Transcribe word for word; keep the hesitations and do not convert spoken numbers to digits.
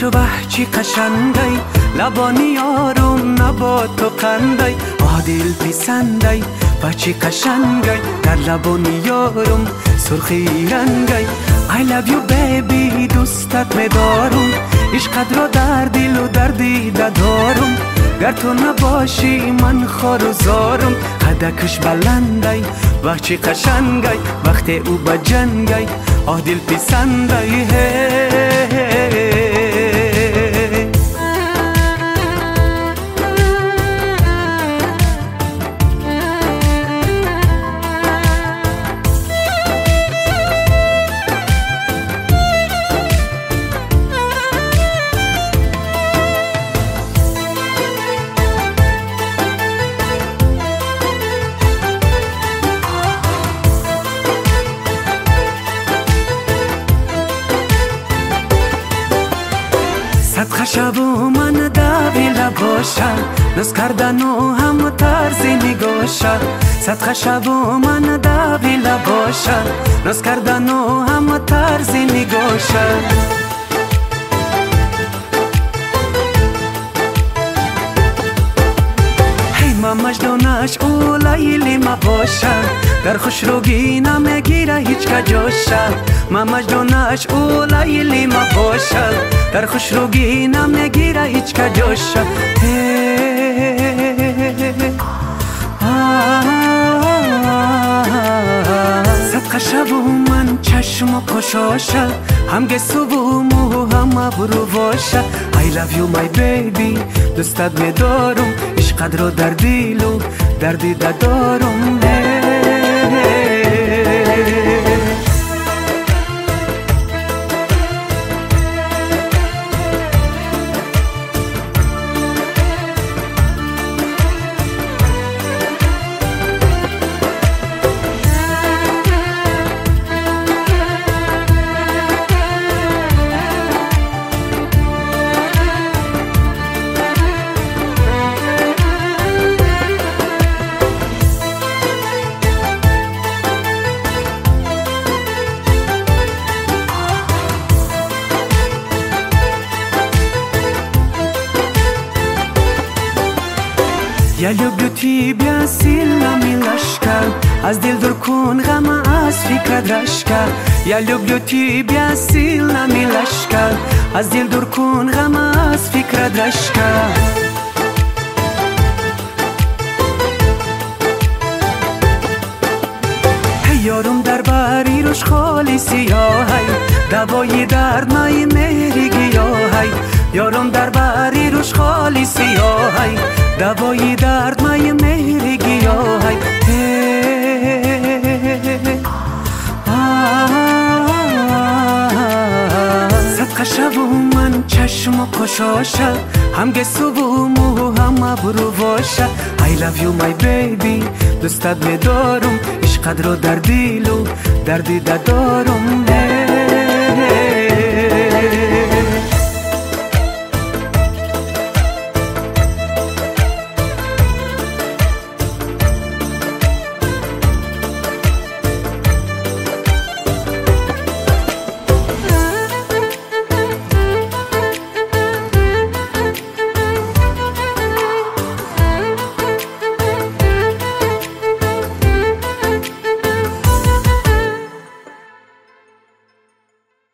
عشق وحچی قشنگی لبانی یارم نبا تو قندی عادل پسندی وحچی قشنگی در لبانی یارم سرخی رنگی I love you baby دوستت میدارم عشقت را در دل و در دیده دارم گر تو نباشی من خار و زارم قدکش بلندی وحچی قشنگی وقت او بجنگی عادل پسندی صد خشب و من دویل باشم نز کردن و هم طرز نگاشم صد خشب و من دویل باشم نز کردن و هم طرز نگاشم ما مجنونش او لیلی ما باشم در خوش روگی نمیگیره هیچ کجاشم ما مجنونش او لیلی ما باشم در خوش روگی نمیگیره هیچ کجاشم صدقه شب و من چشم و قشاشم هم گسو و مو هم ابرو باشه I love you my baby دوستت میدارم عشقت رو در دل و در دیده دارم Я люблю тебя сильно, милашка, аз дил дур кун гама аз фикра драшка. Я люблю тебя сильно, милашка, аз дил дур кун гама аз фикра драшка. یارم در بری روش خالی سیاهی دوای درد مای مهری گیاهی یارم در بری روش خالی سیاهی دوای درد مای مهری گیاهی صدقه شب و من چشم و قشاشم هم گسو و مو هم ابرو باشه I love you my baby دوستت میدارم عشقت رو در دل و در دیده دارم